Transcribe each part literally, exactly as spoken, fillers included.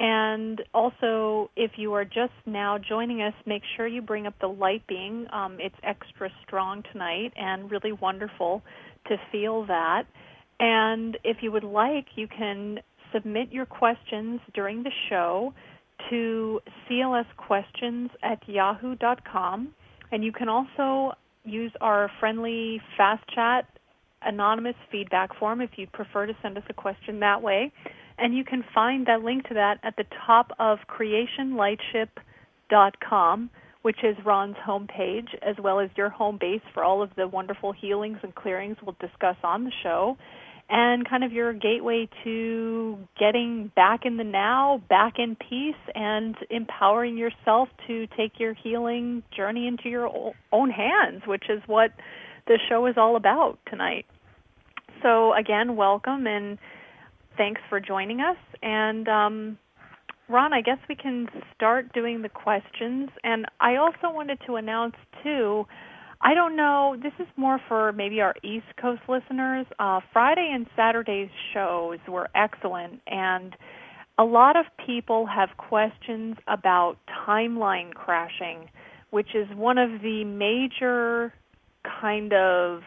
And also, if you are just now joining us, make sure you bring up the light being. Um, it's extra strong tonight and really wonderful to feel that. And if you would like, you can submit your questions during the show to c l s questions at yahoo dot com. And you can also use our friendly fast chat anonymous feedback form if you'd prefer to send us a question that way. And you can find that link to that at the top of creation lightship dot com, which is Ron's homepage, as well as your home base for all of the wonderful healings and clearings we'll discuss on the show, and kind of your gateway to getting back in the now, back in peace, and empowering yourself to take your healing journey into your own hands, which is what the show is all about tonight. So again, welcome, and thanks for joining us. And um, Ron, I guess we can start doing the questions. And I also wanted to announce, too, I don't know, this is more for maybe our East Coast listeners. Uh, Friday and Saturday's shows were excellent, and a lot of people have questions about timeline crashing, which is one of the major kind of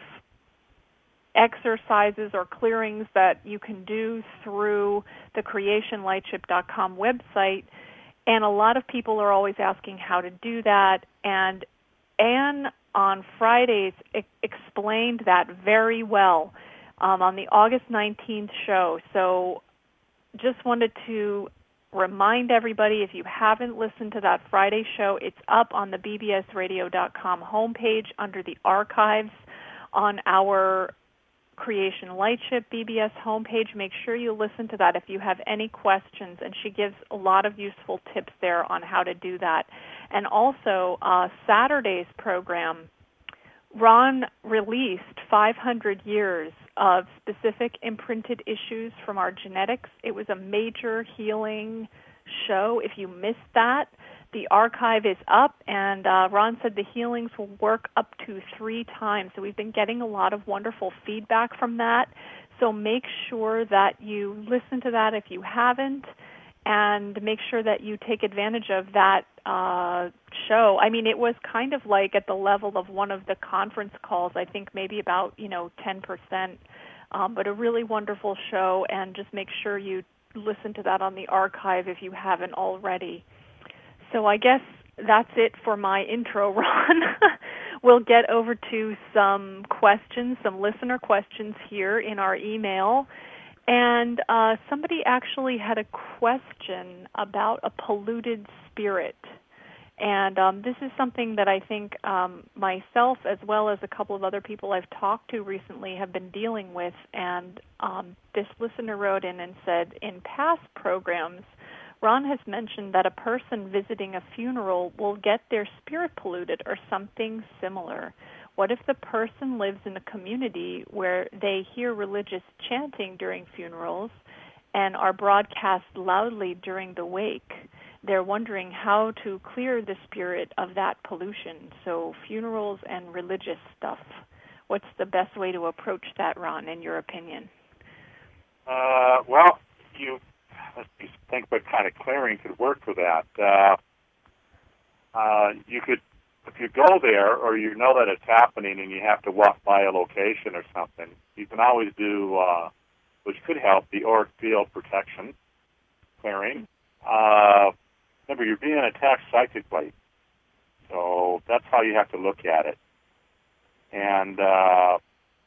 exercises or clearings that you can do through the creation lightship dot com website. And a lot of people are always asking how to do that. And Anne on Fridays e- explained that very well um, on the August nineteenth show. So just wanted to remind everybody, if you haven't listened to that Friday show, it's up on the b b s radio dot com homepage under the archives on our Creation Lightship B B S homepage. Make sure you listen to that if you have any questions, and she gives a lot of useful tips there on how to do that. And also, uh, Saturday's program, Ron released five hundred years of specific imprinted issues from our genetics. It was a major healing show. If you missed that, the archive is up, and uh, Ron said the healings will work up to three times. So we've been getting a lot of wonderful feedback from that. So make sure that you listen to that if you haven't, and make sure that you take advantage of that uh, show. I mean, it was kind of like at the level of one of the conference calls, I think maybe about, you know, ten percent, um, but a really wonderful show, and just make sure you listen to that on the archive if you haven't already. So I guess that's it for my intro, Ron. We'll get over to some questions, some listener questions here in our email. And uh, somebody actually had a question about a polluted spirit. And um, this is something that I think um, myself, as well as a couple of other people I've talked to recently, have been dealing with. And um, this listener wrote in and said, in past programs, Ron has mentioned that a person visiting a funeral will get their spirit polluted or something similar. What if the person lives in a community where they hear religious chanting during funerals and are broadcast loudly during the wake? They're wondering how to clear the spirit of that pollution. So funerals and religious stuff. What's the best way to approach that, Ron, in your opinion? Uh, well, you... Let's think what kind of clearing could work for that. Uh, uh, you could, if you go there or you know that it's happening and you have to walk by a location or something, you can always do, uh, which could help, the auric field protection clearing. Uh, remember, you're being attacked psychically, so that's how you have to look at it. And uh,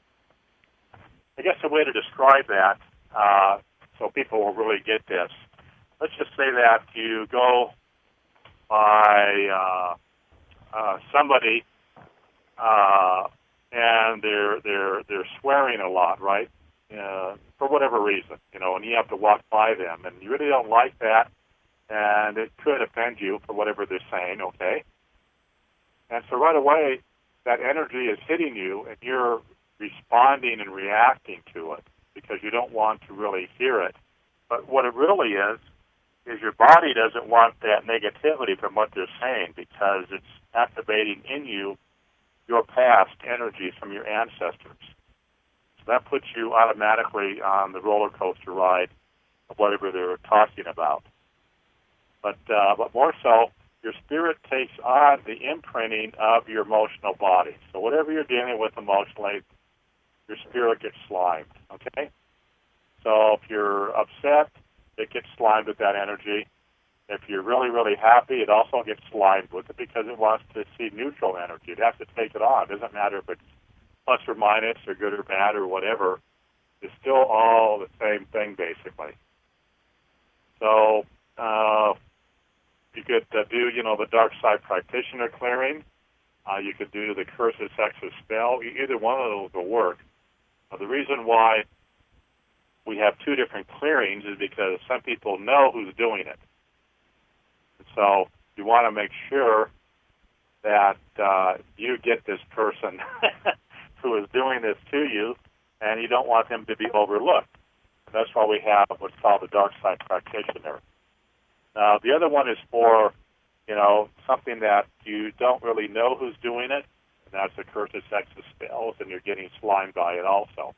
I guess a way to describe that, uh, so people will really get this. Let's just say that you go by uh, uh, somebody uh, and they're they're they're swearing a lot, right? Uh, for whatever reason, you know, and you have to walk by them, and you really don't like that, and it could offend you for whatever they're saying, okay? And so right away, that energy is hitting you, and you're responding and reacting to it, because you don't want to really hear it. But what it really is, is your body doesn't want that negativity from what they're saying, because it's activating in you your past energies from your ancestors. So that puts you automatically on the roller coaster ride of whatever they're talking about. But uh, but more so, your spirit takes on the imprinting of your emotional body. So whatever you're dealing with emotionally, your spirit gets slimed, okay? So if you're upset, it gets slimed with that energy. If you're really, really happy, it also gets slimed with it because it wants to see neutral energy. It has to take it on. It doesn't matter if it's plus or minus or good or bad or whatever. It's still all the same thing, basically. So uh, you could uh, do, you know, the dark side practitioner clearing. Uh, you could do the curses, hexes, spell. Either one of those will work. Uh, the reason why we have two different clearings is because some people know who's doing it. So you want to make sure that uh, you get this person who is doing this to you, and you don't want them to be overlooked. That's why we have what's called the dark side practitioner. Uh, the other one is for, you know, something that you don't really know who's doing it, and that's the curses, hexes, spells, and you're getting slimed by it also.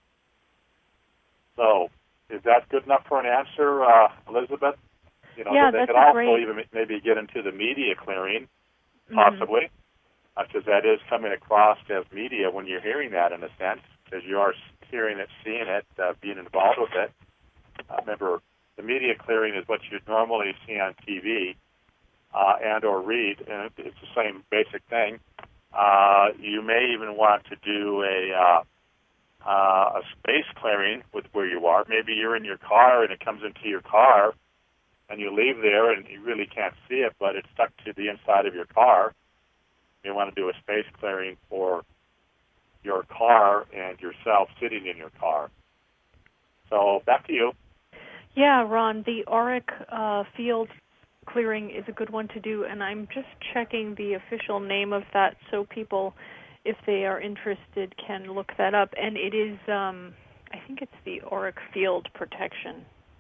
So is that good enough for an answer, uh, Elizabeth? You know, yeah, they that's could also great. even maybe get into the media clearing, possibly, because mm-hmm. uh, that is coming across as media when you're hearing that, in a sense, because you are hearing it, seeing it, uh, being involved with it. Uh, remember, the media clearing is what you normally see on T V uh, and or read, and it's the same basic thing. Uh, you may even want to do a uh, uh, a space clearing with where you are. Maybe you're in your car and it comes into your car, and you leave there and you really can't see it, but it's stuck to the inside of your car. You want to do a space clearing for your car and yourself sitting in your car. So back to you. Yeah, Ron, the auric uh, field clearing is a good one to do, and I'm just checking the official name of that so people, if they are interested, can look that up. And it is, um, I think it's the auric field protection.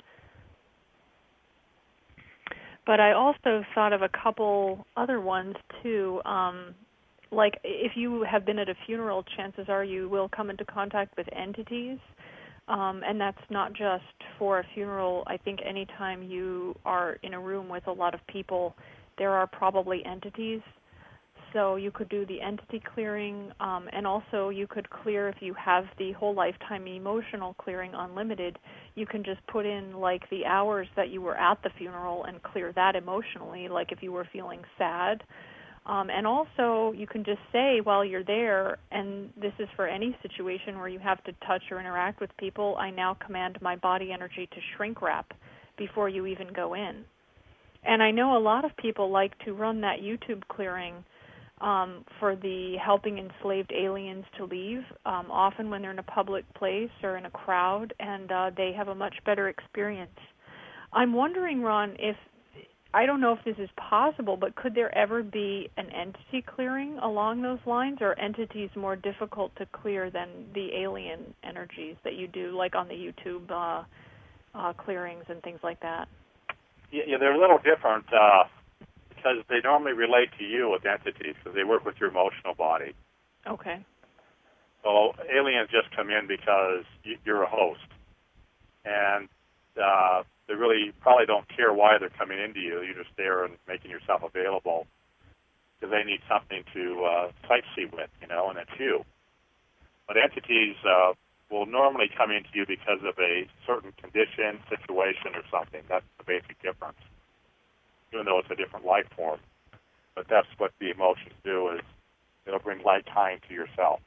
But I also thought of a couple other ones, too. Um, like, if you have been at a funeral, chances are you will come into contact with entities. Um, and that's not just for a funeral. I think anytime you are in a room with a lot of people, there are probably entities. So you could do the entity clearing, um, and also you could clear, if you have the whole lifetime emotional clearing unlimited, you can just put in like the hours that you were at the funeral and clear that emotionally, like if you were feeling sad. Um, and also you can just say while you're there, and this is for any situation where you have to touch or interact with people, I now command my body energy to shrink wrap before you even go in. And I know a lot of people like to run that YouTube clearing Um, for the helping enslaved aliens to leave, um, often when they're in a public place or in a crowd, and uh, they have a much better experience. I'm wondering, Ron, if, I don't know if this is possible, but could there ever be an entity clearing along those lines, or are entities more difficult to clear than the alien energies that you do, like on the YouTube uh, uh, clearings and things like that? Yeah, yeah they're a little different. Uh Because they normally relate to you with entities, because they work with your emotional body. Okay. So aliens just come in because you're a host, and uh, they really probably don't care why they're coming into you. You're just there and making yourself available because they need something to uh, sightsee with, you know, and it's you. But entities uh, will normally come into you because of a certain condition, situation, or something. That's the basic difference, even though it's a different life form. But that's what the emotions do, is it'll bring light kind to yourself.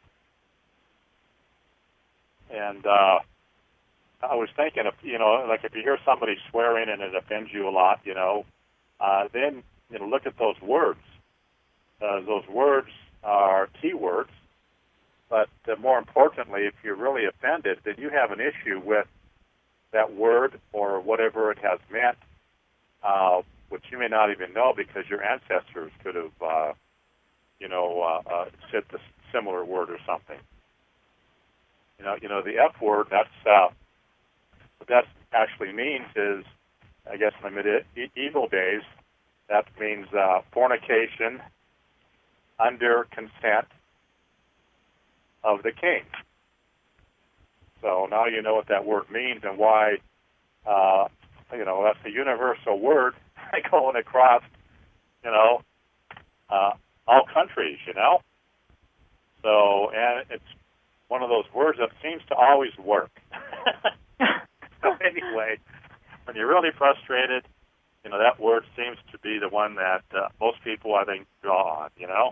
And uh, I was thinking, if, you know, like if you hear somebody swearing and it offends you a lot, you know, uh, then, you know, look at those words. Uh, those words are key words. But uh, more importantly, if you're really offended, then you have an issue with that word or whatever it has meant, uh, which you may not even know because your ancestors could have, uh, you know, uh, uh, said the similar word or something. You know, you know, the F word. That's uh, what that actually means is, I guess, in the medieval days, that means uh, fornication under consent of the king. So now you know what that word means and why. Uh, you know, that's a universal word. going across, you know, uh, all countries, you know. So, and it's one of those words that seems to always work. So anyway, when you're really frustrated, you know, that word seems to be the one that uh, most people, I think, draw on, you know.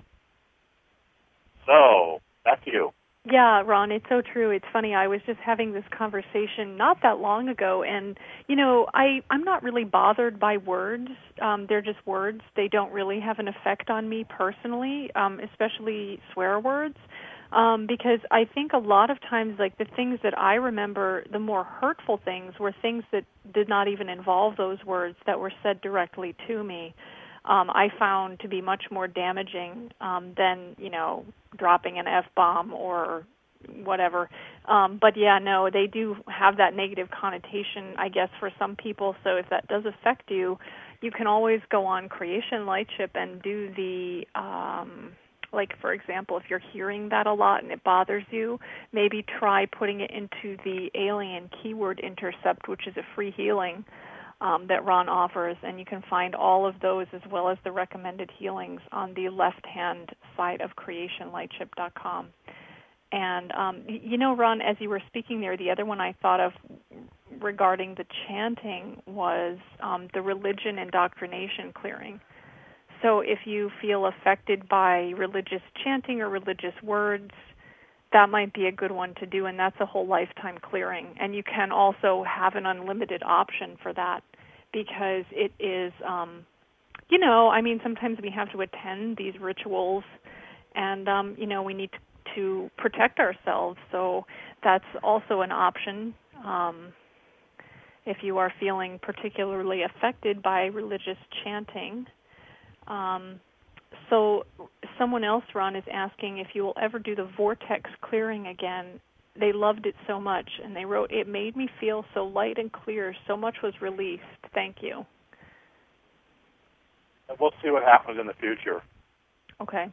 So, back to you. Yeah, Ron, it's so true. It's funny. I was just having this conversation not that long ago, and, you know, I, I'm not really bothered by words. Um, they're just words. They don't really have an effect on me personally, um, especially swear words, um, because I think a lot of times, like, the things that I remember, the more hurtful things were things that did not even involve those words that were said directly to me. Um, I found to be much more damaging um, than, you know, dropping an F-bomb or whatever. Um, but, yeah, no, they do have that negative connotation, I guess, for some people. So if that does affect you, you can always go on Creation Lightship and do the, um, like, for example, if you're hearing that a lot and it bothers you, maybe try putting it into the Alien Keyword Intercept, which is a free healing Um, that Ron offers, and you can find all of those as well as the recommended healings on the left-hand side of creation lightship dot com. And, um, you know, Ron, as you were speaking there, the other one I thought of regarding the chanting was um, the religion indoctrination clearing. So if you feel affected by religious chanting or religious words, that might be a good one to do, and that's a whole lifetime clearing. And you can also have an unlimited option for that because it is, um, you know, I mean, sometimes we have to attend these rituals, and, um, you know, we need to, to protect ourselves. So that's also an option um, if you are feeling particularly affected by religious chanting. Um So someone else, Ron, is asking if you will ever do the vortex clearing again. They loved it so much, and they wrote, "It made me feel so light and clear. So much was released. Thank you." And we'll see what happens in the future. Okay.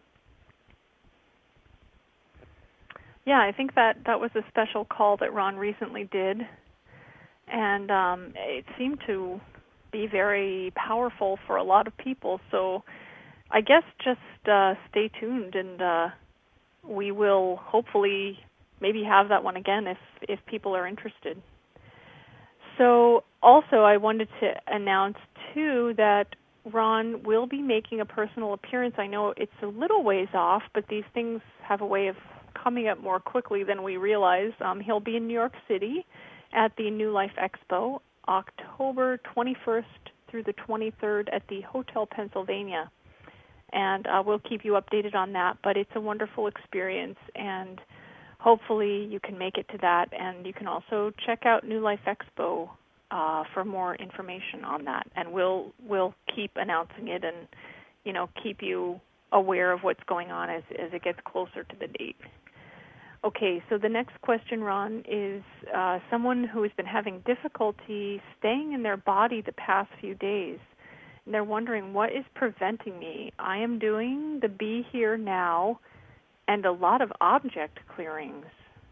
Yeah, I think that that was a special call that Ron recently did, and um, it seemed to be very powerful for a lot of people. So I guess just uh, stay tuned, and uh, we will hopefully maybe have that one again if, if people are interested. So also I wanted to announce, too, that Ron will be making a personal appearance. I know it's a little ways off, but these things have a way of coming up more quickly than we realize. Um, he'll be in New York City at the New Life Expo, October twenty-first through the twenty-third at the Hotel Pennsylvania. And uh, we'll keep you updated on that. But it's a wonderful experience, and hopefully you can make it to that. And you can also check out New Life Expo uh, for more information on that. And we'll we'll keep announcing it, and you know keep you aware of what's going on as as it gets closer to the date. Okay, so the next question, Ron, is uh, someone who has been having difficulty staying in their body the past few days. And they're wondering, what is preventing me? I am doing the Be Here Now and a lot of object clearings.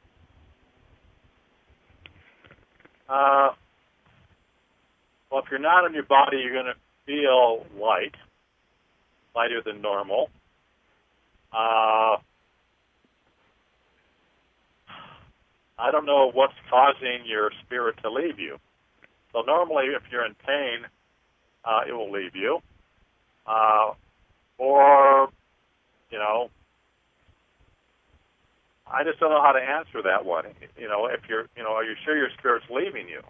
Uh, well, if you're not in your body, you're going to feel light, lighter than normal. Uh, I don't know what's causing your spirit to leave you. So normally, if you're in pain, Uh, it will leave you, uh, or, you know, I just don't know how to answer that one. You know, if you're, you know, are you sure your spirit's leaving you?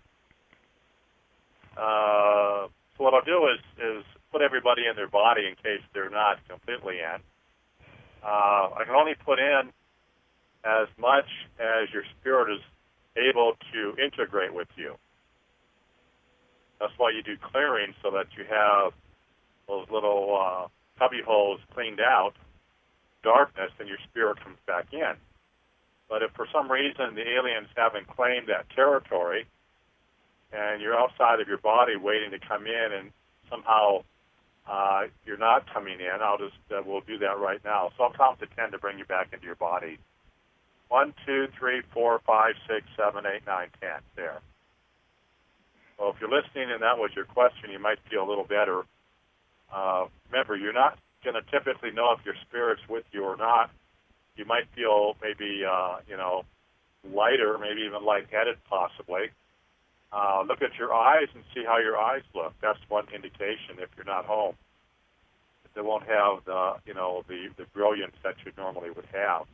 Uh, so what I'll do is, is put everybody in their body in case they're not completely in. Uh, I can only put in as much as your spirit is able to integrate with you. That's why you do clearing, so that you have those little uh, cubby holes cleaned out, darkness, and your spirit comes back in. But if for some reason the aliens haven't claimed that territory, and you're outside of your body waiting to come in, and somehow uh, you're not coming in, I'll just uh, we'll do that right now. So I'll count to ten to bring you back into your body. One, two, three, four, five, six, seven, eight, nine, ten. There. Well, if you're listening and that was your question, you might feel a little better. Uh, remember, you're not going to typically know if your spirit's with you or not. You might feel maybe, uh, you know, lighter, maybe even lightheaded possibly. Uh, look at your eyes and see how your eyes look. That's one indication if you're not home. They won't have the, you know, the, the brilliance that you normally would have.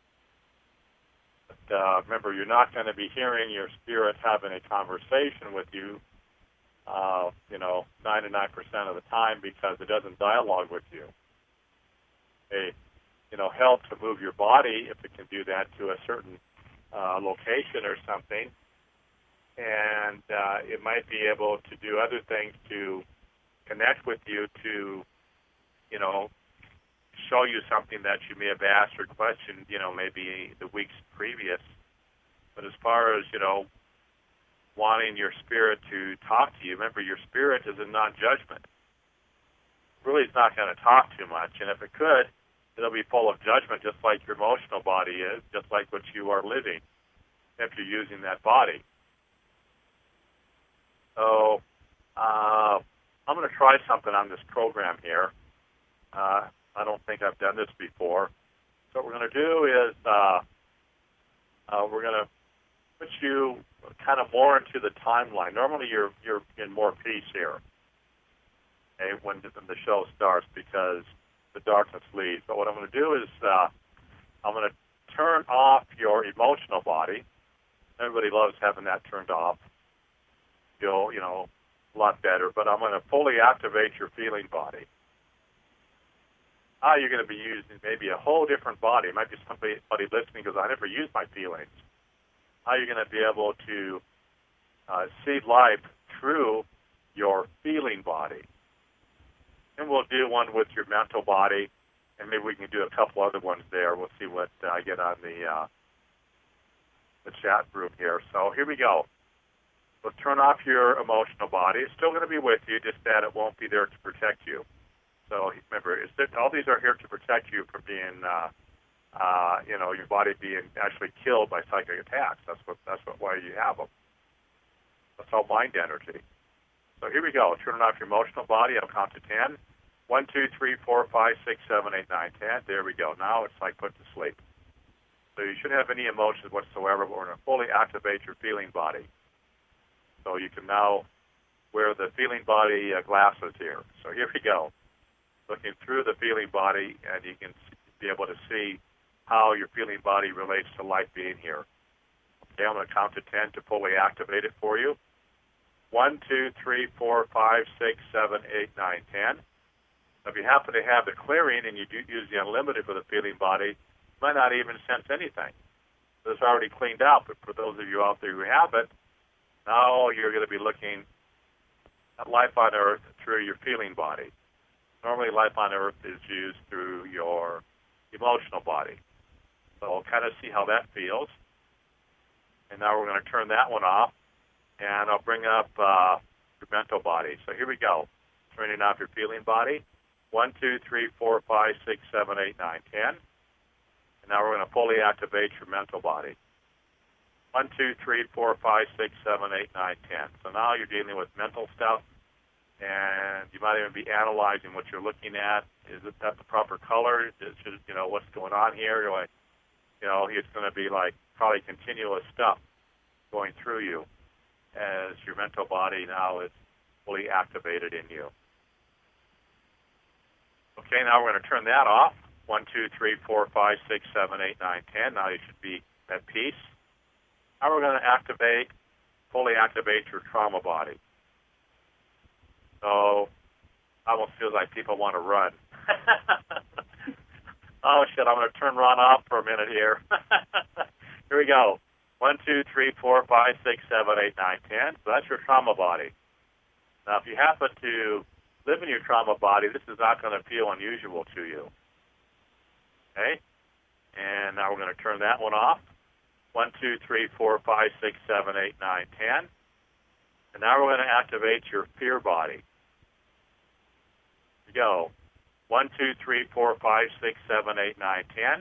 But uh, remember, you're not going to be hearing your spirit having a conversation with you, uh, you know, ninety-nine percent of the time because it doesn't dialogue with you. It, you know, help to move your body if it can do that to a certain uh, location or something. And uh, it might be able to do other things to connect with you to, you know, show you something that you may have asked or questioned, you know, maybe the weeks previous. But as far as, you know, wanting your spirit to talk to you, remember your spirit is in non-judgment. Really, it's not going to talk too much. And if it could, it'll be full of judgment just like your emotional body is, just like what you are living if you're using that body. So uh, I'm going to try something on this program here. Uh, I don't think I've done this before. So what we're going to do is uh, uh, we're going to put you kind of more into the timeline. Normally you're you're in more peace here, okay, when, when the show starts because the darkness leaves. But what I'm going to do is uh, I'm going to turn off your emotional body. Everybody loves having that turned off. Feel, you know, a lot better. But I'm going to fully activate your feeling body. Ah, you're going to be using maybe a whole different body. It might be somebody, somebody listening because I never use my feelings. How you're going to be able to uh, see life through your feeling body. And we'll do one with your mental body, and maybe we can do a couple other ones there. We'll see what uh, I get on the uh, the chat room here. So here we go. Let's turn off your emotional body. It's still going to be with you, just that it won't be there to protect you. So remember, it's, all these are here to protect you from being, uh, uh, you know, your body being actually killed by psychic attacks. That's what that's what why you have them. That's all mind energy. So here we go. Turning off your emotional body. I'll count to ten. One, two, three, four, five, six, seven, eight, nine, ten. There we go. Now it's like put to sleep. So you shouldn't have any emotions whatsoever, but we're going to fully activate your feeling body. So you can now wear the feeling body uh, glasses here. So here we go. Looking through the feeling body, and you can be able to see how your feeling body relates to light being here. Okay, I'm going to count to ten to fully activate it for you. One, two, three, four, five, six, seven, eight, nine, ten. If you happen to have the clearing and you do use the unlimited for the feeling body, you might not even sense anything. It's already cleaned out, but for those of you out there who have it, now you're going to be looking at life on Earth through your feeling body. Normally life on Earth is used through your emotional body. So we'll kind of see how that feels. And now we're going to turn that one off, and I'll bring up uh, your mental body. So here we go. Turning off your feeling body. One, two, three, four, five, six, seven, eight, nine, ten. And now we're going to fully activate your mental body. One, two, three, four, five, six, seven, eight, nine, ten. So now you're dealing with mental stuff, and you might even be analyzing what you're looking at. Is it that the proper color? Is it, you know, what's going on here? You're like, you know, it's going to be like probably continuous stuff going through you as your mental body now is fully activated in you. Okay, now we're going to turn that off. One, two, three, four, five, six, seven, eight, nine, ten. Now you should be at peace. Now we're going to activate, fully activate your trauma body. So it almost feels like people want to run. Oh, shit, I'm going to turn Ron off for a minute here. Here we go. One, two, three, four, five, six, seven, eight, nine, ten. So that's your trauma body. Now, if you happen to live in your trauma body, this is not going to feel unusual to you. Okay? And now we're going to turn that one off. One, two, three, four, five, six, seven, eight, nine, ten. And now we're going to activate your fear body. Here we go. One, two, three, four, five, six, seven, eight, nine, ten.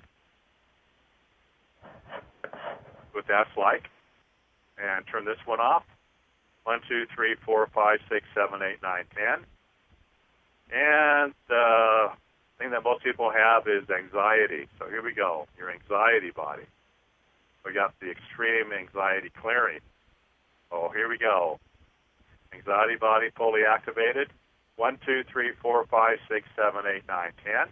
What that's like. And turn this one off. One, two, three, four, five, six, seven, eight, nine, ten. And the thing that most people have is anxiety. So here we go, your anxiety body. We got the extreme anxiety clearing. Oh, here we go. Anxiety body fully activated. One, two, three, four, five, six, seven, eight, nine, ten.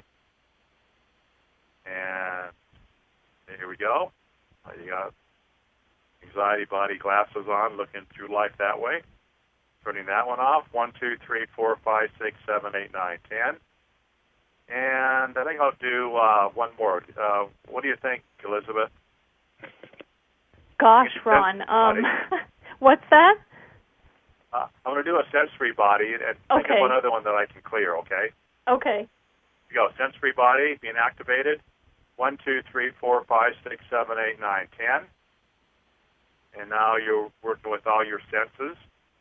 And here we go. You got anxiety body glasses on, looking through life that way. Turning that one off. One, two, three, four, five, six, seven, eight, nine, ten. And I think I'll do uh, one more. Uh, what do you think, Elizabeth? Gosh, Ron. Um, what's that? Uh, I'm going to do a sensory body and think okay. of one other one that I can clear, okay? Okay. You go, sensory body being activated. One, two, three, four, five, six, seven, eight, nine, ten. And now you're working with all your senses.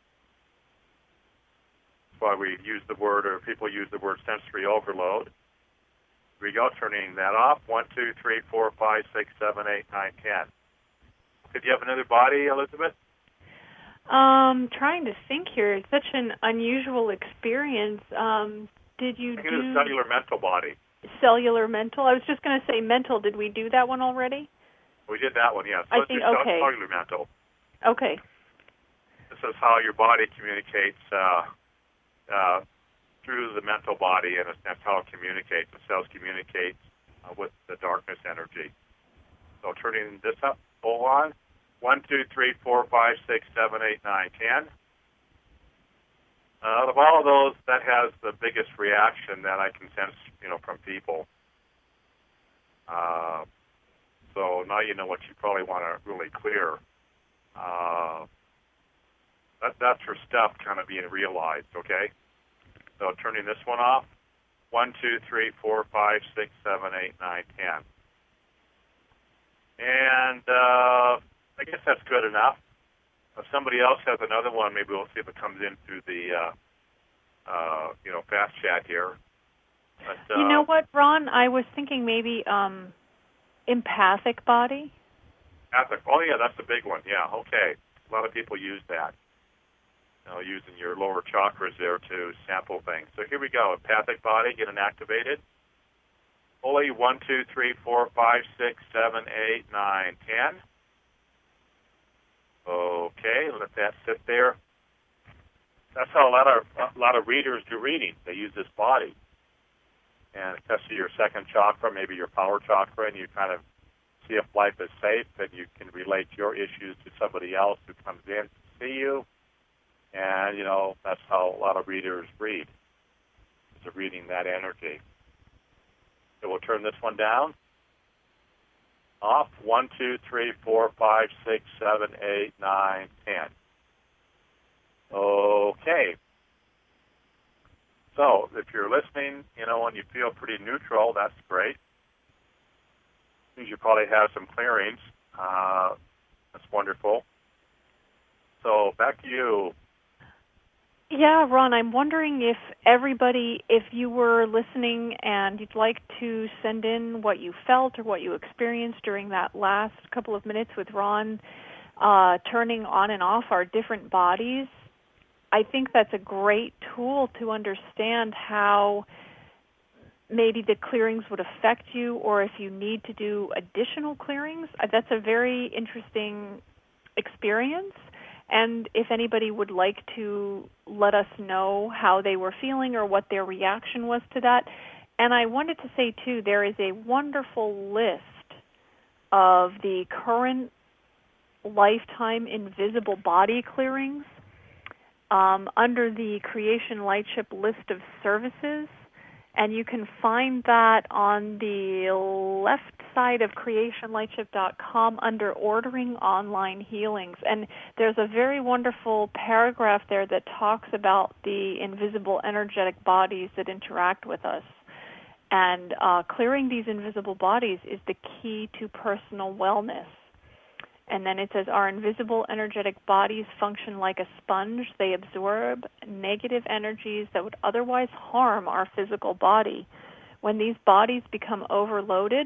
That's why we use the word, or people use the word sensory overload. Here we go, turning that off. One, two, three, four, five, six, seven, eight, nine, ten. Did you have another body, Elizabeth? Um, trying to think here. It's such an unusual experience. Um, did you I think do... it's cellular mental body. Cellular mental? I was just going to say mental. Did we do that one already? We did that one, yes. So I let's think, do okay. cellular mental. Okay. This is how your body communicates uh, uh, through the mental body, and that's how it communicates. The cells communicate uh, with the darkness energy. So turning this up, full on. One, two, three, four, five, six, seven, eight, nine, ten. Uh, out of all of those, that has the biggest reaction that I can sense, you know, from people. Uh, so now you know what you probably want to really clear. Uh, that, that's your stuff kind of being realized, okay? So turning this one off. One, two, three, four, five, six, seven, eight, nine, ten. And uh, I guess that's good enough. If somebody else has another one, maybe we'll see if it comes in through the, uh, uh, you know, fast chat here. But, uh, you know what, Ron? I was thinking maybe um, empathic body. Empathic. Oh, yeah, that's a big one. Yeah, okay. A lot of people use that. You know, using your lower chakras there to sample things. So here we go. Empathic body, getting activated. Fully one, two, three, four, five, six, seven, eight, nine, ten. Okay, let that sit there. That's how a lot of a lot of readers do readings. They use this body, and it tests your second chakra, maybe your power chakra, and you kind of see if life is safe, and you can relate your issues to somebody else who comes in to see you. And you know that's how a lot of readers read. Is reading that energy. So we'll turn this one down. Off. One, two, three, four, five, six, seven, eight, nine, ten. Okay. So if you're listening, you know, and you feel pretty neutral, that's great. Means you probably have some clearings. Uh, that's wonderful. So back to you. Yeah, Ron, I'm wondering if everybody, if you were listening and you'd like to send in what you felt or what you experienced during that last couple of minutes with Ron, uh, turning on and off our different bodies, I think that's a great tool to understand how maybe the clearings would affect you, or if you need to do additional clearings. That's a very interesting experience. And if anybody would like to let us know how they were feeling or what their reaction was to that. And I wanted to say, too, there is a wonderful list of the current lifetime invisible body clearings um, under the Creation Lightship list of services. And you can find that on the left side of creation lightship dot com under Ordering Online Healings. And there's a very wonderful paragraph there that talks about the invisible energetic bodies that interact with us. And uh, clearing these invisible bodies is the key to personal wellness. And then it says, our invisible energetic bodies function like a sponge. They absorb negative energies that would otherwise harm our physical body. When these bodies become overloaded,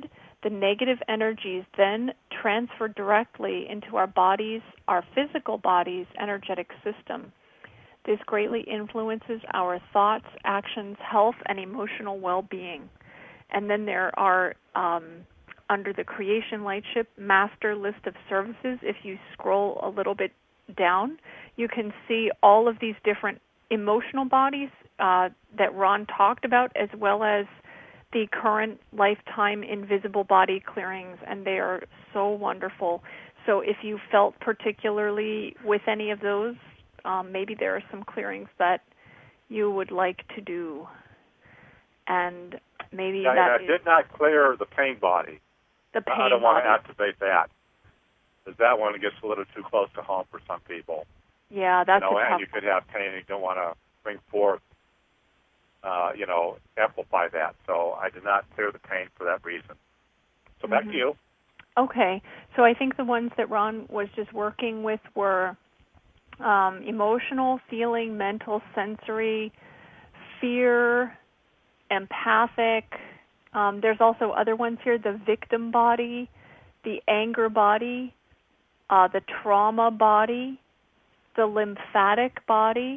the negative energies then transfer directly into our bodies, our physical body's energetic system. This greatly influences our thoughts, actions, health, and emotional well-being. And then there are, um, under the Creation Lightship Master List of Services, if you scroll a little bit down, you can see all of these different emotional bodies uh, that Ron talked about, as well as the current lifetime invisible body clearings, and they are so wonderful. So if you felt particularly with any of those, um, maybe there are some clearings that you would like to do. And maybe yeah, that I is did not clear the pain body. the pain I don't body. want to activate that, because that one gets a little too close to home for some people. Yeah, that's you know, a tough and you could have pain and you don't want to bring forth, uh, you know, amplify that. So I did not clear the pain for that reason. So back mm-hmm. to you. Okay. So I think the ones that Ron was just working with were um, emotional, feeling, mental, sensory, fear, empathic. Um, there's also other ones here, the victim body, the anger body, uh, the trauma body, the lymphatic body.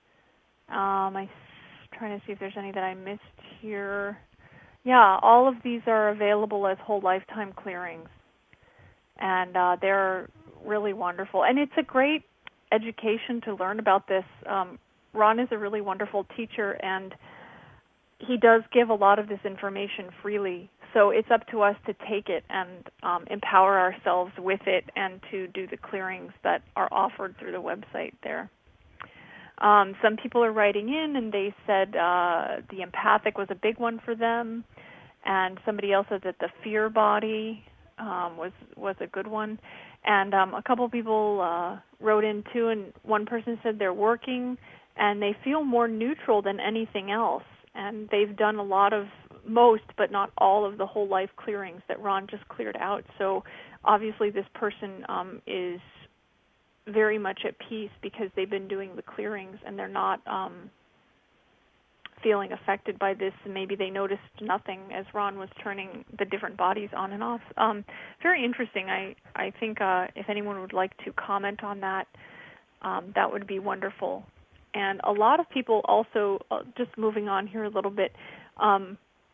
Um, I'm trying to see if there's any that I missed here. Yeah, all of these are available as whole lifetime clearings, and uh, they're really wonderful. And it's a great education to learn about this. Um, Ron is a really wonderful teacher, and he does give a lot of this information freely. So it's up to us to take it and um, empower ourselves with it and to do the clearings that are offered through the website there. Um, some people are writing in, and they said uh, the empathic was a big one for them, and somebody else said that the fear body um, was was a good one. And um, a couple people uh, wrote in too, and one person said they're working and they feel more neutral than anything else. And they've done a lot of, most but not all of the whole life clearings that Ron just cleared out. So obviously this person um, is very much at peace because they've been doing the clearings and they're not um, feeling affected by this. And maybe they noticed nothing as Ron was turning the different bodies on and off. Um, very interesting. I, I think uh, if anyone would like to comment on that, um, that would be wonderful. And a lot of people also, uh, just moving on here a little bit, um,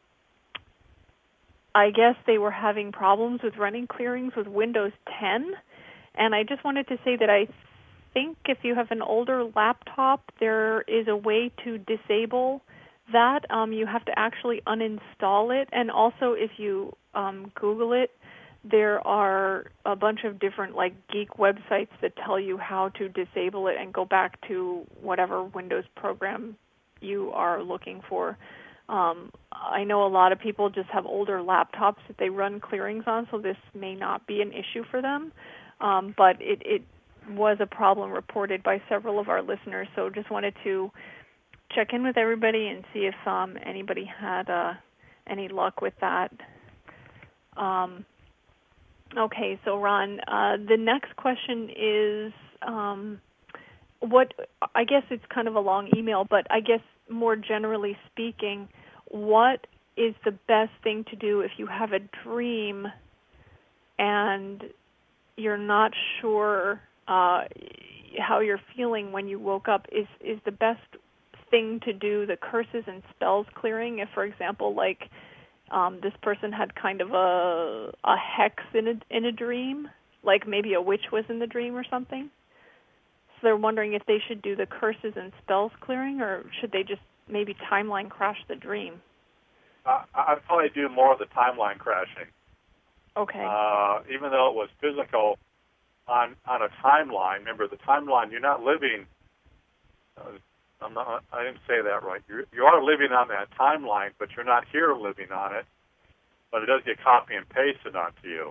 I guess they were having problems with running clearings with Windows ten. And I just wanted to say that I think if you have an older laptop, there is a way to disable that. Um, you have to actually uninstall it. And also if you um, Google it, there are a bunch of different like geek websites that tell you how to disable it and go back to whatever Windows program you are looking for. Um, I know a lot of people just have older laptops that they run clearings on, so this may not be an issue for them. Um, but it, it was a problem reported by several of our listeners, so just wanted to check in with everybody and see if um, anybody had uh, any luck with that. Um, okay, so Ron, uh, the next question is, um, what? I guess it's kind of a long email, but I guess more generally speaking, what is the best thing to do if you have a dream and you're not sure uh, how you're feeling when you woke up? Is is the best thing to do the curses and spells clearing? If, for example, like um, this person had kind of a a hex in a in a dream, like maybe a witch was in the dream or something. So they're wondering if they should do the curses and spells clearing, or should they just maybe timeline crash the dream? Uh, I'd probably do more of the timeline crashing. Okay. Uh, even though it was physical on on a timeline, remember the timeline, you're not living, uh, I'm not, I didn't say that right. You're, you are living on that timeline, but you're not here living on it, but it does get copy and pasted onto you.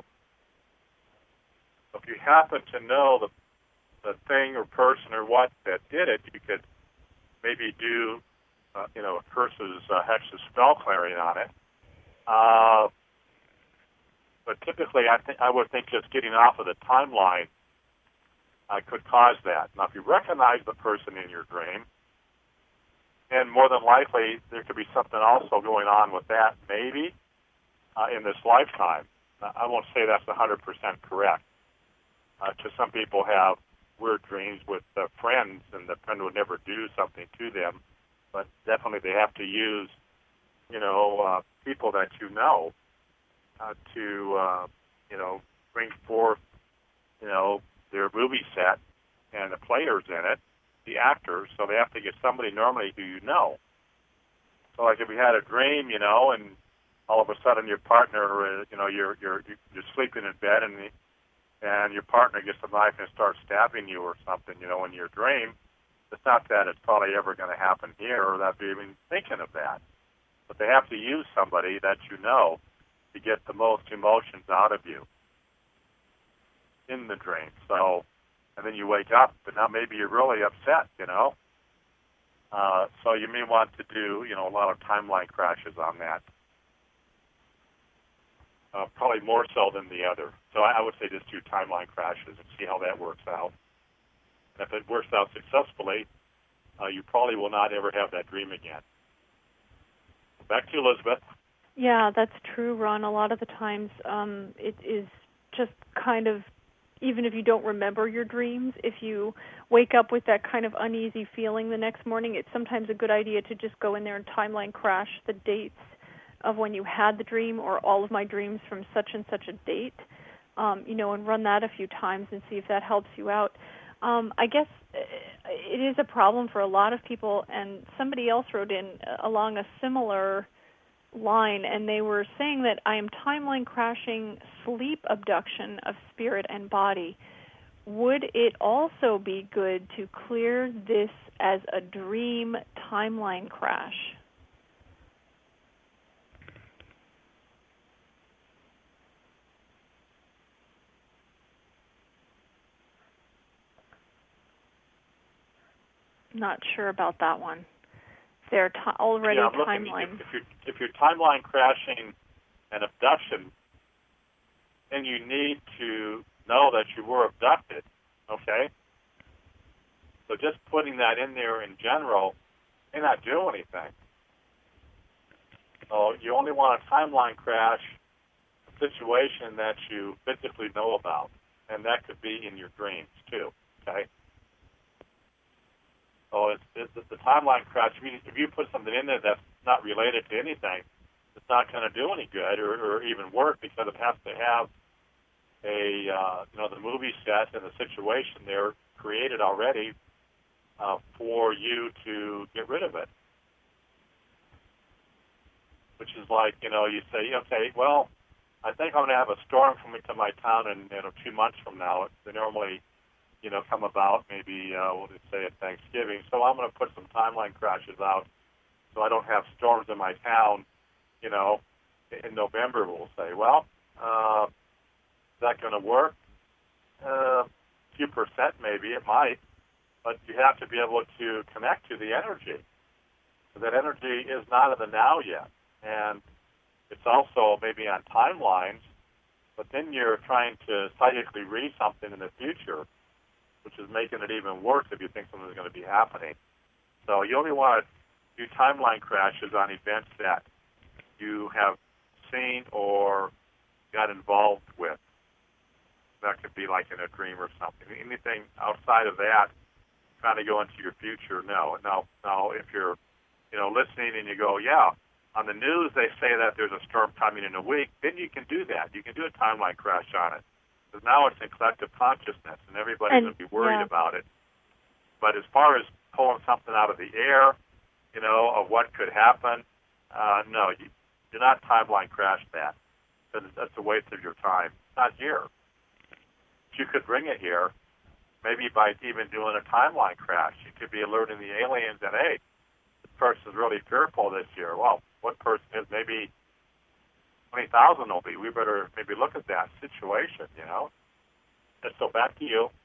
So if you happen to know the, the thing or person or what that did it, you could maybe do, uh, you know, curses, uh, hexes, spell clearing on it. Uh, But typically, I think I would think just getting off of the timeline uh, could cause that. Now, if you recognize the person in your dream, and more than likely there could be something also going on with that, maybe. uh, in this lifetime. I won't say that's one hundred percent correct. Because uh, some people have weird dreams with uh, friends, and the friend would never do something to them. But definitely they have to use, you know, uh, people that you know uh, to, uh, you know, bring forth, you know, their movie set and the players in it, the actors. So they have to get somebody normally who you know. So like if you had a dream, you know, and all of a sudden your partner, uh, you know, you're you're you're sleeping in bed, and the, and your partner gets a knife and starts stabbing you or something, you know, in your dream. It's not that it's probably ever going to happen here, or that you're even thinking of that. But they have to use somebody that you know to get the most emotions out of you in the dream. So, and then you wake up, but now maybe you're really upset, you know. Uh, so you may want to do, you know, a lot of timeline crashes on that. Uh, probably more so than the other. So I, I would say just do timeline crashes and see how that works out. And if it works out successfully, uh, you probably will not ever have that dream again. Back to you, Elizabeth. Yeah, that's true, Ron. A lot of the times um, it is just kind of, even if you don't remember your dreams, if you wake up with that kind of uneasy feeling the next morning, it's sometimes a good idea to just go in there and timeline crash the dates of when you had the dream, or all of my dreams from such and such a date, um, you know, and run that a few times and see if that helps you out. Um, I guess it is a problem for a lot of people, and somebody else wrote in along a similar line, and they were saying that I am timeline crashing sleep abduction of spirit and body. Would it also be good to clear this as a dream timeline crash? Not sure about that one. They're t- already yeah, timeline. If, if, you're, if you're timeline crashing an abduction, then you need to know that you were abducted, okay? So just putting that in there in general may not do anything. So you only want a timeline crash situation that you physically know about, and that could be in your dreams too, okay? So it's, it's, it's the timeline crash. If you, if you put something in there that's not related to anything, it's not going to do any good, or, or even work, because it has to have a uh, you know the movie set and the situation there created already uh, for you to get rid of it. Which is like, you know, you say, okay, well, I think I'm going to have a storm coming to my town in, you know, two months from now. They normally, you know, come about maybe, uh, we'll just say at Thanksgiving. So I'm going to put some timeline crashes out so I don't have storms in my town, you know, in November, we'll say. Well, uh, is that going to work? Uh, a few percent maybe, it might. But you have to be able to connect to the energy. So that energy is not in the now yet. And it's also maybe on timelines, but then you're trying to psychically read something in the future, which is making it even worse if you think something's going to be happening. So you only want to do timeline crashes on events that you have seen or got involved with. That could be like in a dream or something. Anything outside of that, trying to go into your future, no. Now, now if you're, you know, listening and you go, yeah, on the news they say that there's a storm coming in a week, then you can do that. You can do a timeline crash on it. Because now it's in collective consciousness, and everybody's going to be worried yeah. about it. But as far as pulling something out of the air, you know, of what could happen, uh, no, you do not timeline crash that. Because that's a waste of your time. It's not here. But you could bring it here, maybe by even doing a timeline crash. You could be alerting the aliens that, hey, this person's really fearful this year. Well, one person is maybe twenty thousand will be. We better maybe look at that situation, you know. And so back to you.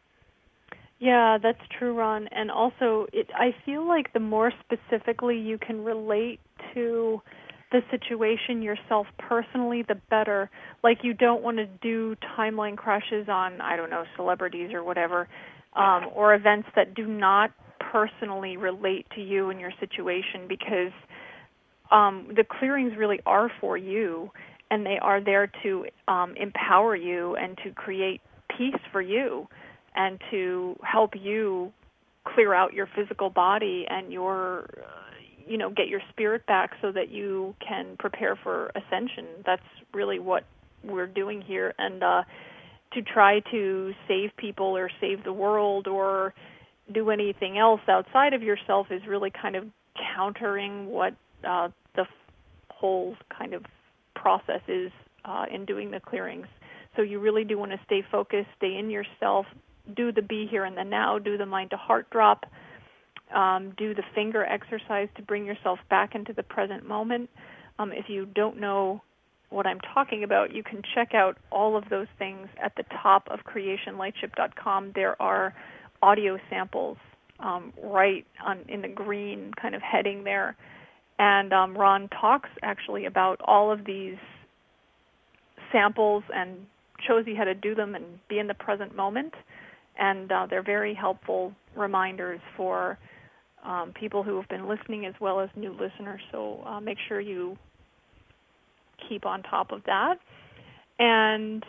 Yeah, that's true, Ron. And also, it, I feel like the more specifically you can relate to the situation yourself personally, the better. Like, you don't want to do timeline crashes on, I don't know, celebrities or whatever, um, or events that do not personally relate to you and your situation, because um, the clearings really are for you, and they are there to um, empower you and to create peace for you and to help you clear out your physical body and your, uh, you know, get your spirit back so that you can prepare for ascension. That's really what we're doing here. And uh, to try to save people or save the world or do anything else outside of yourself is really kind of countering what uh, the whole kind of process is uh, in doing the clearings. So you really do want to stay focused, stay in yourself, do the be here and the now, do the mind to heart drop, um, do the finger exercise to bring yourself back into the present moment. Um, if you don't know what I'm talking about, you can check out all of those things at the top of creation lightship dot com. There are audio samples um, right on, in the green kind of heading there. And um, Ron talks actually about all of these samples and shows you how to do them and be in the present moment. And uh, they're very helpful reminders for um, people who have been listening as well as new listeners. So uh, make sure you keep on top of that. And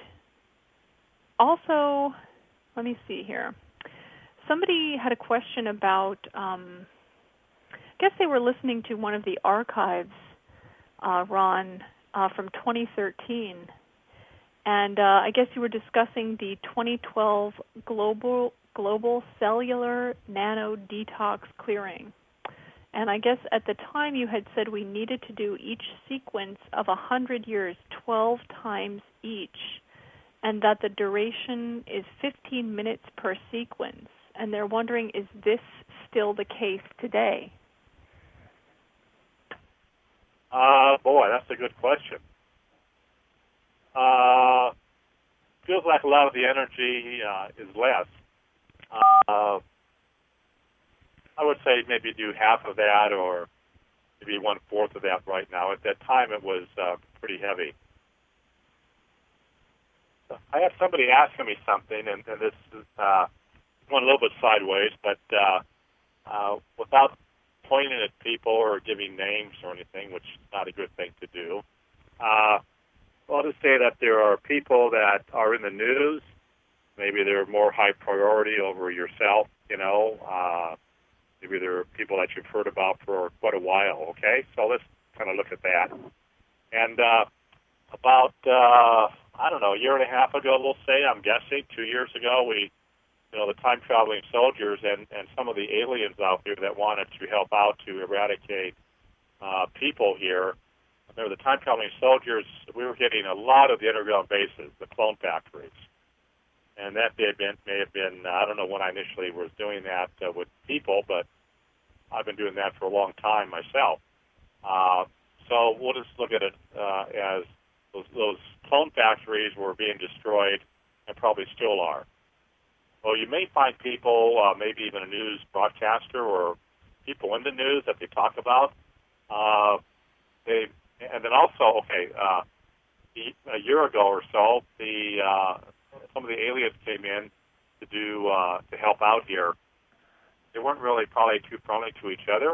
also, let me see here. Somebody had a question about, um, I guess they were listening to one of the archives, uh, Ron, uh, from twenty thirteen. And uh, I guess you were discussing the twenty twelve global global cellular nano detox clearing. And I guess at the time you had said we needed to do each sequence of one hundred years, twelve times each, and that the duration is fifteen minutes per sequence. And they're wondering, is this still the case today? Uh, boy, that's a good question. Uh, feels like a lot of the energy uh, is less. Uh, I would say maybe do half of that or maybe one-fourth of that right now. At that time, it was uh, pretty heavy. I had somebody asking me something, and, and this is uh, going a little bit sideways, but uh, uh, without pointing at people or giving names or anything, which is not a good thing to do, uh, I'll just say that there are people that are in the news. Maybe they're more high priority over yourself, you know. Uh, maybe they're people that you've heard about for quite a while, okay? So let's kind of look at that. And uh, about, uh, I don't know, a year and a half ago, we'll say, I'm guessing, two years ago, we, you know, the time-traveling soldiers and, and some of the aliens out here that wanted to help out to eradicate uh, people here. Remember, the time-traveling soldiers, we were hitting a lot of the underground bases, the clone factories. And that may have been, may have been uh, I don't know when I initially was doing that uh, with people, but I've been doing that for a long time myself. Uh, so we'll just look at it uh, as those, those clone factories were being destroyed and probably still are. Well, you may find people, uh, maybe even a news broadcaster or people in the news that they talk about. Uh, they And then also, okay, uh, a year ago or so, the uh, some of the aliens came in to do uh, to help out here. They weren't really probably too friendly to each other,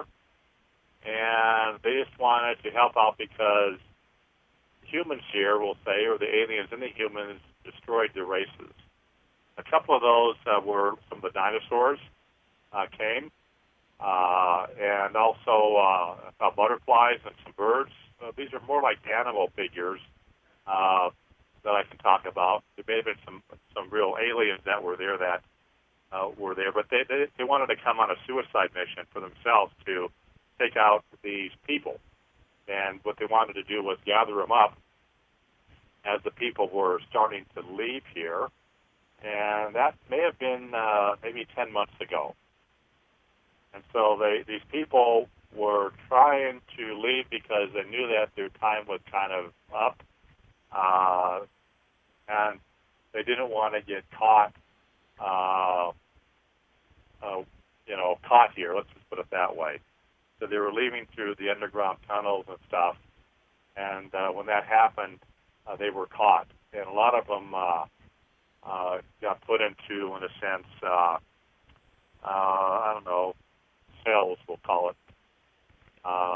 and they just wanted to help out because humans here, we'll say, or the aliens and the humans destroyed their races. A couple of those uh, were some of the dinosaurs uh, came, uh, and also uh, butterflies and some birds. Uh, these are more like animal figures uh, that I can talk about. There may have been some some real aliens that were there that uh, were there, but they, they they wanted to come on a suicide mission for themselves to take out these people. And what they wanted to do was gather them up as the people were starting to leave here. And that may have been uh, maybe ten months ago. And so they, these people were trying to leave because they knew that their time was kind of up, uh, and they didn't want to get caught, uh, uh, you know, caught here. Let's just put it that way. So they were leaving through the underground tunnels and stuff, and uh, when that happened, uh, they were caught, and a lot of them uh, uh, got put into, in a sense, uh, uh, I don't know, cells, we'll call it. Uh,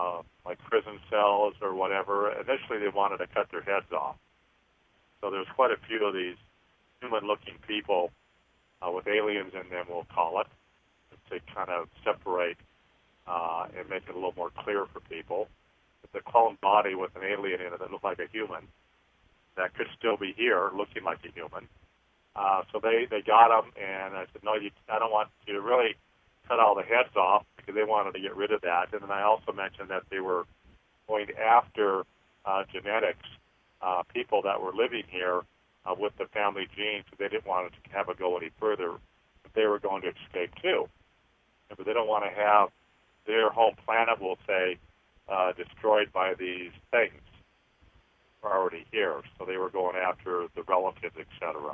like prison cells or whatever. Initially, they wanted to cut their heads off. So there's quite a few of these human-looking people uh, with aliens in them, we'll call it, to kind of separate uh, and make it a little more clear for people. It's a clone body with an alien in it that looked like a human that could still be here looking like a human. Uh, so they, they got them, and I said, no, you, I don't want you to really cut all the heads off because they wanted to get rid of that. And then I also mentioned that they were going after uh, genetics, uh, people that were living here uh, with the family genes, so they didn't want to have it go any further, but they were going to escape too. But they don't want to have their home planet, we'll say, uh, destroyed by these things who are already here. So they were going after the relatives, et cetera.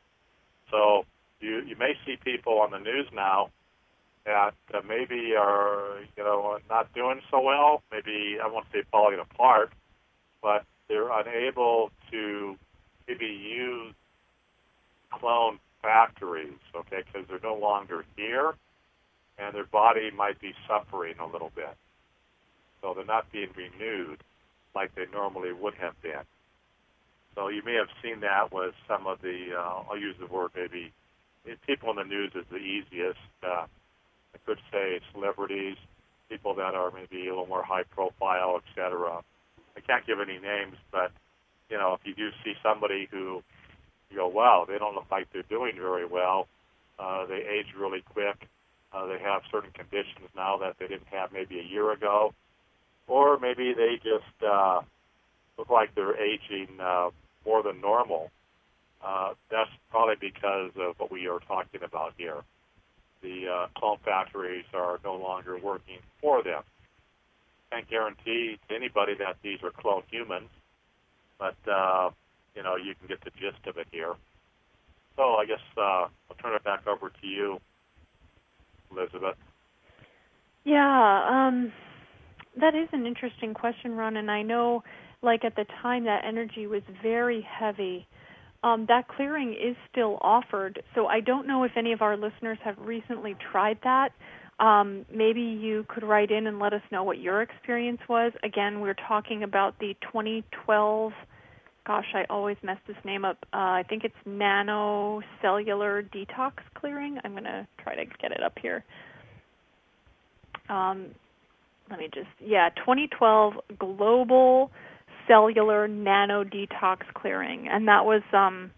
So you you may see people on the news now that uh, maybe are, you know, not doing so well, maybe, I won't say falling apart, but they're unable to maybe use clone factories, okay, because they're no longer here, and their body might be suffering a little bit. So they're not being renewed like they normally would have been. So you may have seen that with some of the, uh, I'll use the word maybe, people in the news is the easiest. Uh, I could say celebrities, people that are maybe a little more high profile, et cetera. I can't give any names, but, you know, if you do see somebody who you go, wow, they don't look like they're doing very well, uh, they age really quick, uh, they have certain conditions now that they didn't have maybe a year ago, or maybe they just uh, look like they're aging uh, more than normal. Uh, that's probably because of what we are talking about here. The uh, clone factories are no longer working for them. Can't guarantee to anybody that these are clone humans, but, uh, you know, you can get the gist of it here. So I guess uh, I'll turn it back over to you, Elizabeth. Yeah, um, that is an interesting question, Ron, and I know, like, at the time that energy was very heavy. Um, that clearing is still offered, so I don't know if any of our listeners have recently tried that. Um, maybe you could write in and let us know what your experience was. Again, we're talking about the twenty twelve, gosh, I always mess this name up. Uh, I think it's nanocellular detox clearing. I'm going to try to get it up here. Um, let me just, yeah, twenty twelve Global Cellular Nano Detox Clearing, and that was um,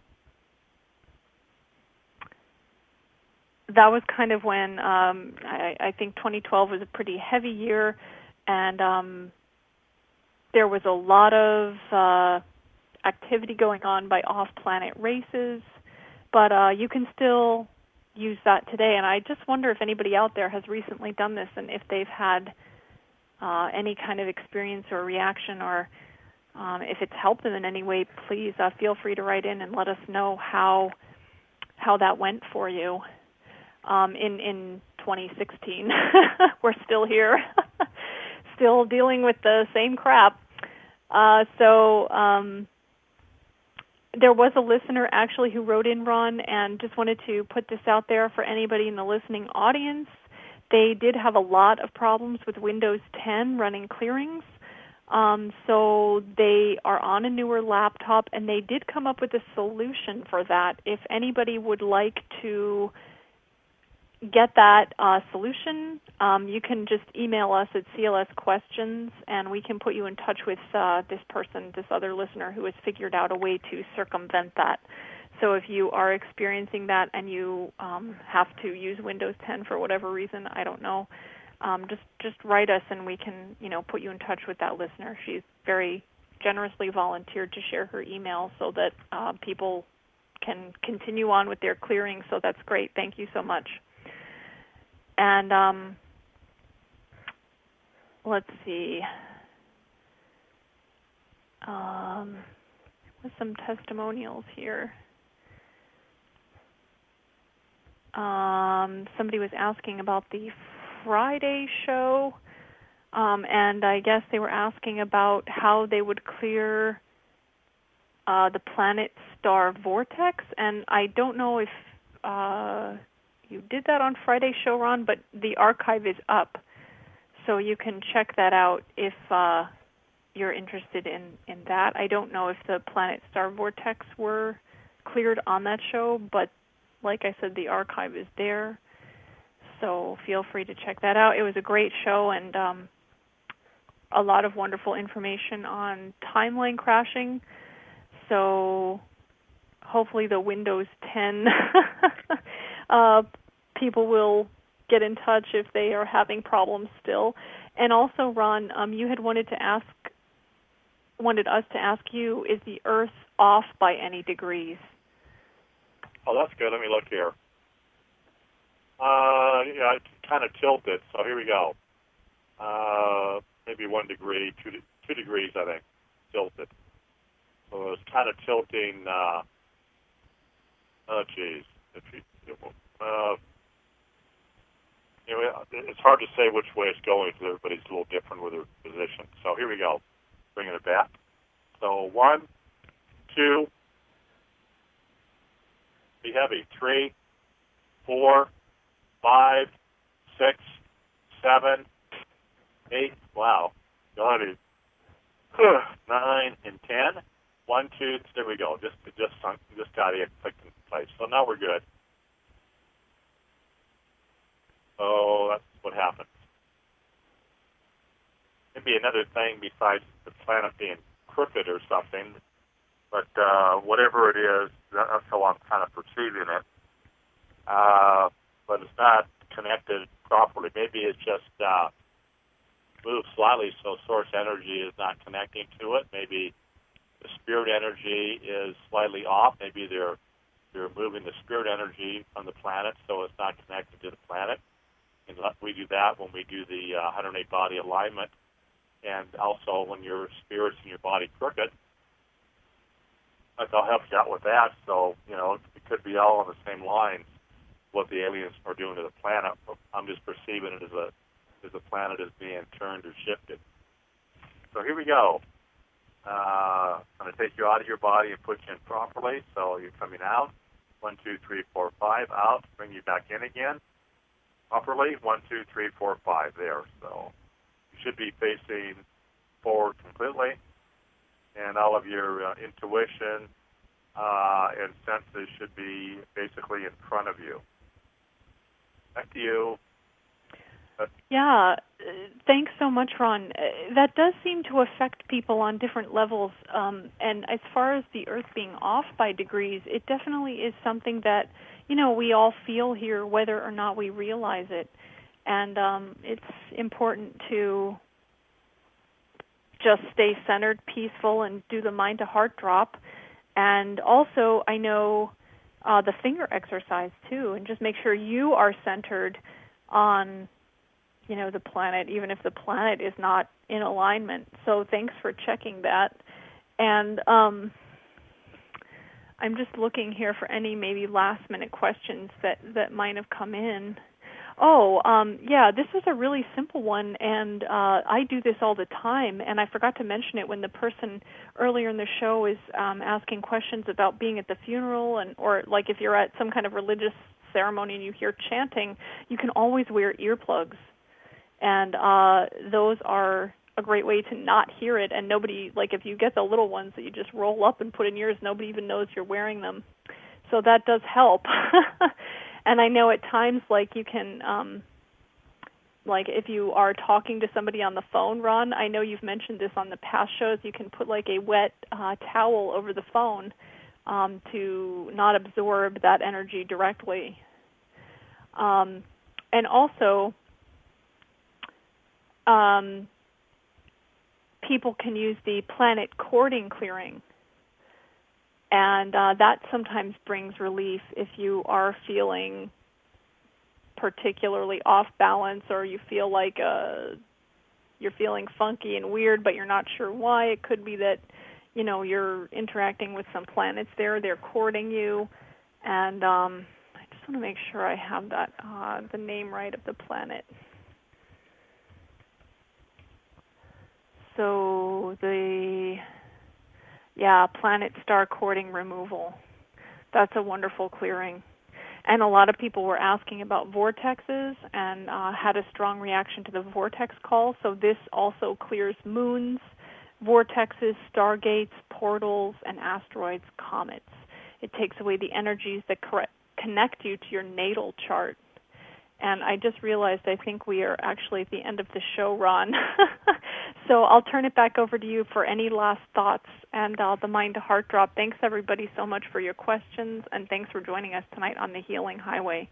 that was kind of when um, I, I think twenty twelve was a pretty heavy year, and um, there was a lot of uh, activity going on by off-planet races, but uh, you can still use that today. And I just wonder if anybody out there has recently done this and if they've had uh, any kind of experience or reaction, or Um, if it's helped them in any way, please uh, feel free to write in and let us know how how that went for you. Um, in in twenty sixteen, we're still here, still dealing with the same crap. Uh, so um, there was a listener actually who wrote in, Ron, and just wanted to put this out there for anybody in the listening audience. They did have a lot of problems with Windows ten running clearings. Um, so they are on a newer laptop, and they did come up with a solution for that. If anybody would like to get that uh, solution, um, you can just email us at C L S Questions, and we can put you in touch with uh, this person, this other listener who has figured out a way to circumvent that. So if you are experiencing that and you um, have to use Windows ten for whatever reason, I don't know, Um, just just write us, and we can, you know, put you in touch with that listener. She's very generously volunteered to share her email so that uh, people can continue on with their clearing. So that's great. Thank you so much. And um, let's see. Um, with some testimonials here. Um, somebody was asking about the Friday show, um, and I guess they were asking about how they would clear uh, the planet star vortex, and I don't know if uh, you did that on Friday's show, Ron, but the archive is up. So you can check that out if uh, you're interested in, in that. I don't know if the Planet Star Vortex were cleared on that show, but like I said, the archive is there. So feel free to check that out. It was a great show and um, a lot of wonderful information on timeline crashing. So hopefully the Windows ten uh, people will get in touch if they are having problems still. And also, Ron, um, you had wanted to ask, wanted us to ask you, is the Earth off by any degrees? Oh, that's good. Let me look here. Uh, yeah, it's kind of tilted, so here we go. Uh, maybe one degree, two, two degrees, I think, tilted. So it's kind of tilting, uh, oh, geez. If you, uh, you know, it's hard to say which way it's going because everybody's a little different with their position. So here we go. Bringing it back. So one, two, be heavy. Three, four, five, six, seven, eight. Wow. Got it. Nine and ten. One, two. There we go. Just, just, just got it clicked in place. So now we're good. So that's what happens. Maybe another thing besides the planet being crooked or something, but uh, whatever it is, that's how I'm kind of perceiving it. Uh, but it's not connected properly. Maybe it's just uh, moved slightly, so source energy is not connecting to it. Maybe the spirit energy is slightly off. Maybe they're they're moving the spirit energy from the planet, so it's not connected to the planet. And we do that when we do the uh, one hundred eight body alignment, and also when your spirit's in your body crooked. I'll help you out with that. So, you know, it could be all on the same lines, what the aliens are doing to the planet. I'm just perceiving it as a as the planet is being turned or shifted. So here we go. Uh, I'm going to take you out of your body and put you in properly. So you're coming out. One, two, three, four, five. Out. Bring you back in again. Properly. One, two, three, four, five. There. So you should be facing forward completely. And all of your uh, intuition uh, and senses should be basically in front of you. Back to you. That's Yeah, uh, thanks so much, Ron. Uh, that does seem to affect people on different levels. Um, and as far as the Earth being off by degrees, it definitely is something that, you know, we all feel here, whether or not we realize it. And um, it's important to just stay centered, peaceful, and do the mind-to-heart drop. And also, I know uh, the finger exercise, too, and just make sure you are centered on, you know, the planet, even if the planet is not in alignment. So thanks for checking that. And um, I'm just looking here for any maybe last-minute questions that, that might have come in. Oh, um, yeah, this is a really simple one, and uh, I do this all the time, and I forgot to mention it when the person earlier in the show is um, asking questions about being at the funeral, and or like if you're at some kind of religious ceremony and you hear chanting, you can always wear earplugs, and uh, those are a great way to not hear it, and nobody, like if you get the little ones that you just roll up and put in yours, nobody even knows you're wearing them. So that does help. And I know at times, like, you can, um, like, if you are talking to somebody on the phone, Ron, I know you've mentioned this on the past shows, you can put, like, a wet uh, towel over the phone um, to not absorb that energy directly. Um, and also, um, people can use the planet cording clearing. And uh, that sometimes brings relief if you are feeling particularly off balance, or you feel like uh, you're feeling funky and weird, but you're not sure why. It could be that, you know, you're interacting with some planets there. They're courting you. And um, I just want to make sure I have that uh, the name right of the planet. So the... Yeah, planet star courting removal. That's a wonderful clearing. And a lot of people were asking about vortexes and uh, had a strong reaction to the vortex call. So this also clears moons, vortexes, stargates, portals, and asteroids, comets. It takes away the energies that correct, connect you to your natal chart. And I just realized I think we are actually at the end of the show, Ron. So I'll turn it back over to you for any last thoughts and uh, the Mind to Heart Drop. Thanks, everybody, so much for your questions, and thanks for joining us tonight on the Healing Highway.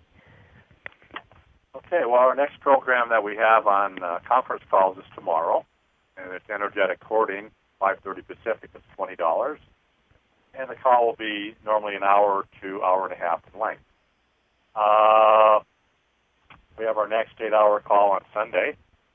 Okay, well, our next program that we have on uh, conference calls is tomorrow, and it's Energetic Courting, five thirty Pacific. It's twenty dollars. And the call will be normally an hour to hour and a half in length. Uh, we have our next eight-hour call on Sunday.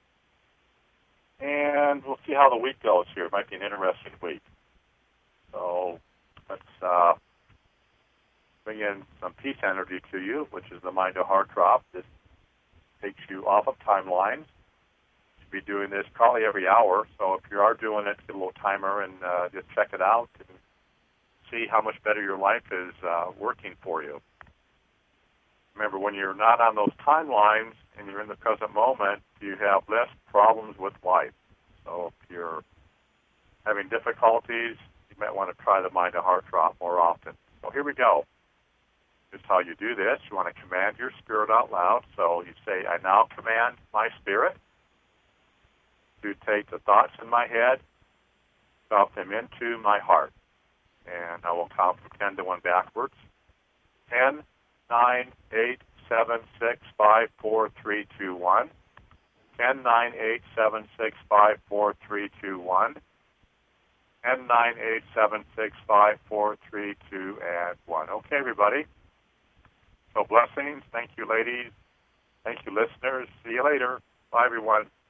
And we'll see how the week goes here. It might be an interesting week. So let's uh, bring in some peace energy to you, which is the Mind to Heart Drop. This takes you off of timelines. You'll be doing this probably every hour. So if you are doing it, get a little timer and uh, just check it out and see how much better your life is uh, working for you. Remember, when you're not on those timelines and you're in the present moment, you have less problems with life. So if you're having difficulties, you might want to try the Mind to Heart Drop more often. So here we go. This is how you do this. You want to command your spirit out loud. So you say, I now command my spirit to take the thoughts in my head, drop them into my heart. And I will count from ten to one backwards. ten, nine, eight, seven, six, five, four, three, two, one. ten, nine, eight, seven, six, five, four, three, two, one. ten, nine, eight, seven, six, five, four, three, two, and one. Okay, everybody. So blessings. Thank you, ladies. Thank you, listeners. See you later. Bye, everyone.